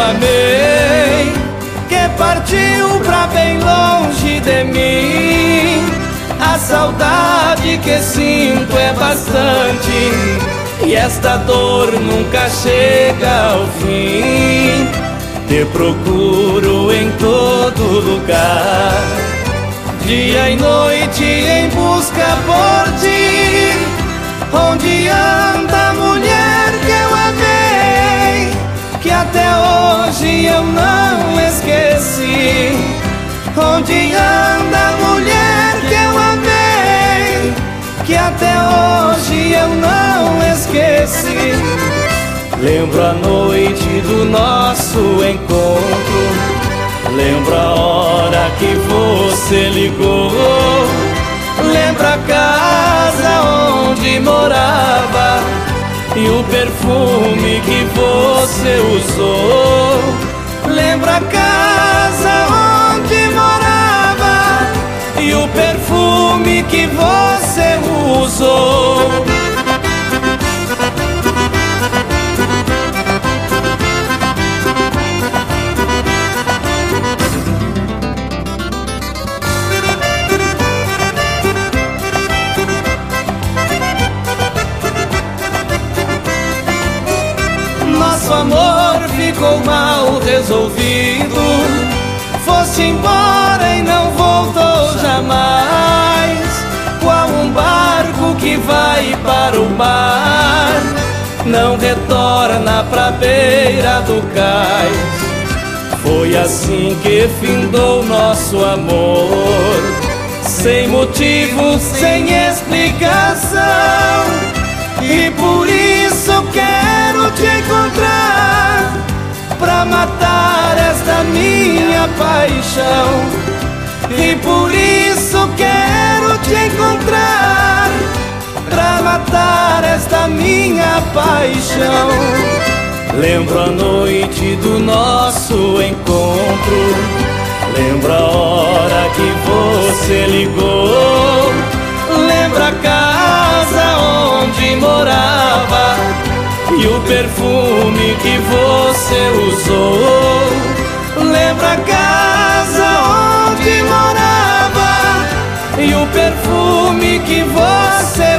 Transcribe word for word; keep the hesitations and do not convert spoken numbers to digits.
amei, que partiu pra bem longe de mim. A saudade que sinto é bastante, e esta dor nunca chega ao fim. Te procuro em todo lugar, dia e noite em busca por ti. Onde anda a mulher que eu amei, que até hoje eu não esqueci? Onde anda a mulher que eu amei, que até hoje eu não esqueci? Lembro a noite do nosso encontro, lembro a hora que você ligou, lembro a casa onde morava e o perfume que você usou. Lembro a casa onde morava e o perfume que você usou. Nosso amor ficou mal resolvido, foste embora e não voltou jamais. Qual um barco que vai para o mar, não retorna pra beira do cais. Foi assim que findou nosso amor, sem motivo, sem explicação. E por isso quero te encontrar, pra matar esta minha paixão. E por isso quero te encontrar, pra matar esta minha paixão. Lembro a noite do nosso encontro, lembro a hora que você ligou, lembro a casa onde morava e o perfume que você usou. Lembro a casa onde morava e o perfume que você